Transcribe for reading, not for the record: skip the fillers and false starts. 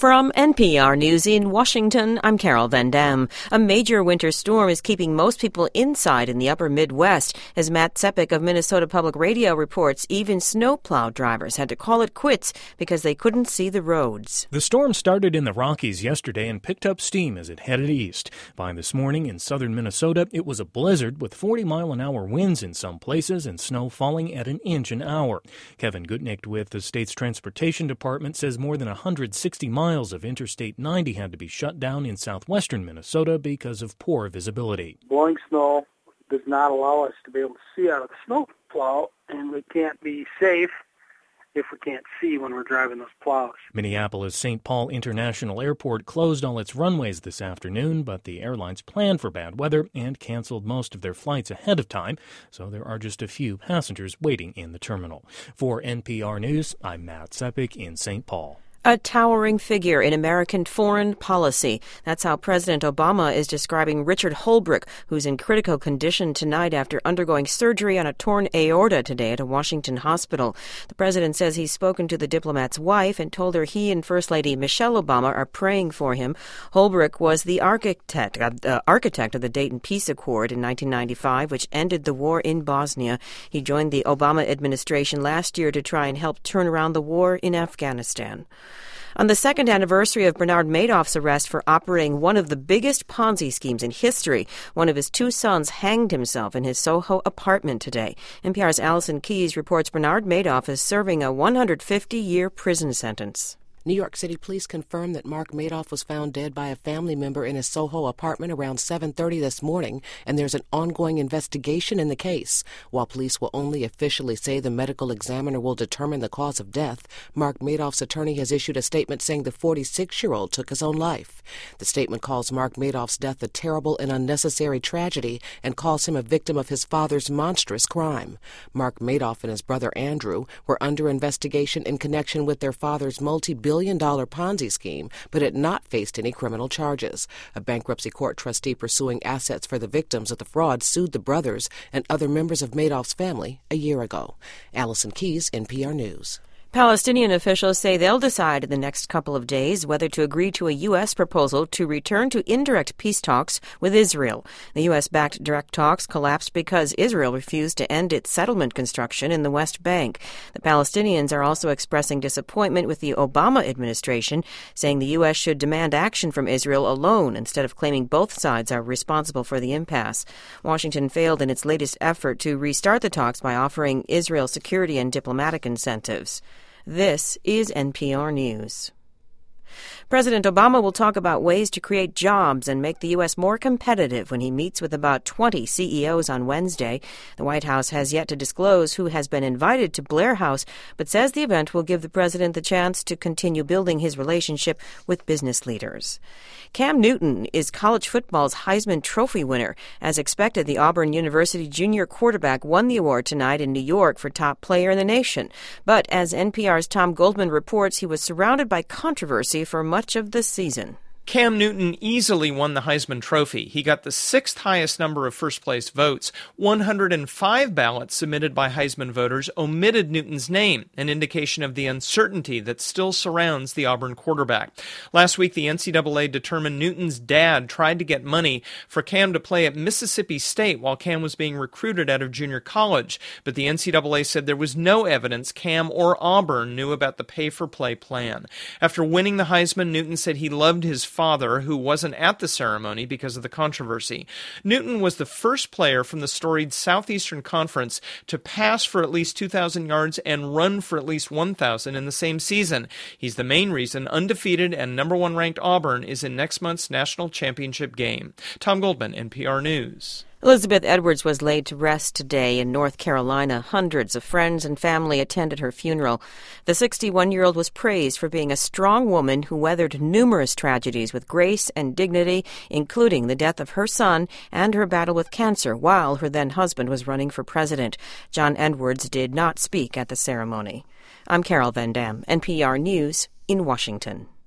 From NPR News in Washington, I'm Carol Van Dam. A major winter storm is keeping most people inside in the upper Midwest. As Matt Sepik of Minnesota Public Radio reports, even snowplow drivers had to call it quits because they couldn't see the roads. The storm started in the Rockies yesterday and picked up steam as it headed east. By this morning in southern Minnesota, it was a blizzard with 40-mile-an-hour winds in some places and snow falling at an inch an hour. Kevin Gutnick with the state's transportation department says more than 160 miles of Interstate 90 had to be shut down in southwestern Minnesota because of poor visibility. Blowing snow does not allow us to be able to see out of the snow plow, and we can't be safe if we can't see when we're driving those plows. Minneapolis St. Paul International Airport closed all its runways this afternoon, but the airlines planned for bad weather and canceled most of their flights ahead of time, so there are just a few passengers waiting in the terminal. For NPR News, I'm Matt Sepik in St. Paul. A towering figure in American foreign policy. That's how President Obama is describing Richard Holbrooke, who's in critical condition tonight after undergoing surgery on a torn aorta today at a Washington hospital. The president says he's spoken to the diplomat's wife and told her he and First Lady Michelle Obama are praying for him. Holbrooke was the architect of the Dayton Peace Accord in 1995, which ended the war in Bosnia. He joined the Obama administration last year to try and help turn around the war in Afghanistan. On the second anniversary of Bernard Madoff's arrest for operating one of the biggest Ponzi schemes in history, one of his two sons hanged himself in his Soho apartment today. NPR's Allison Keyes reports Bernard Madoff is serving a 150-year prison sentence. New York City police confirmed that Mark Madoff was found dead by a family member in his Soho apartment around 7:30 this morning, and there's an ongoing investigation in the case. While police will only officially say the medical examiner will determine the cause of death, Mark Madoff's attorney has issued a statement saying the 46-year-old took his own life. The statement calls Mark Madoff's death a terrible and unnecessary tragedy and calls him a victim of his father's monstrous crime. Mark Madoff and his brother Andrew were under investigation in connection with their father's multi-billion-dollar Ponzi scheme, but had not faced any criminal charges. A bankruptcy court trustee pursuing assets for the victims of the fraud sued the brothers and other members of Madoff's family a year ago. Allison Keyes, NPR News. Palestinian officials say they'll decide in the next couple of days whether to agree to a U.S. proposal to return to indirect peace talks with Israel. The U.S.-backed direct talks collapsed because Israel refused to end its settlement construction in the West Bank. The Palestinians are also expressing disappointment with the Obama administration, saying the U.S. should demand action from Israel alone instead of claiming both sides are responsible for the impasse. Washington failed in its latest effort to restart the talks by offering Israel security and diplomatic incentives. This is NPR News. President Obama will talk about ways to create jobs and make the U.S. more competitive when he meets with about 20 CEOs on Wednesday. The White House has yet to disclose who has been invited to Blair House, but says the event will give the president the chance to continue building his relationship with business leaders. Cam Newton is college football's Heisman Trophy winner. As expected, the Auburn University junior quarterback won the award tonight in New York for top player in the nation. But as NPR's Tom Goldman reports, he was surrounded by controversy for much of the season. Cam Newton easily won the Heisman Trophy. He got the sixth highest number of first-place votes. 105 ballots submitted by Heisman voters omitted Newton's name, an indication of the uncertainty that still surrounds the Auburn quarterback. Last week, the NCAA determined Newton's dad tried to get money for Cam to play at Mississippi State while Cam was being recruited out of junior college. But the NCAA said there was no evidence Cam or Auburn knew about the pay-for-play plan. After winning the Heisman, Newton said he loved his father, who wasn't at the ceremony because of the controversy. Newton was the first player from the storied Southeastern Conference to pass for at least 2,000 yards and run for at least 1,000 in the same season. He's the main reason undefeated and number one ranked Auburn is in next month's national championship game. Tom Goldman, NPR News. Elizabeth Edwards was laid to rest today in North Carolina. Hundreds of friends and family attended her funeral. The 61-year-old was praised for being a strong woman who weathered numerous tragedies with grace and dignity, including the death of her son and her battle with cancer while her then-husband was running for president. John Edwards did not speak at the ceremony. I'm Carol Van Dam, NPR News in Washington.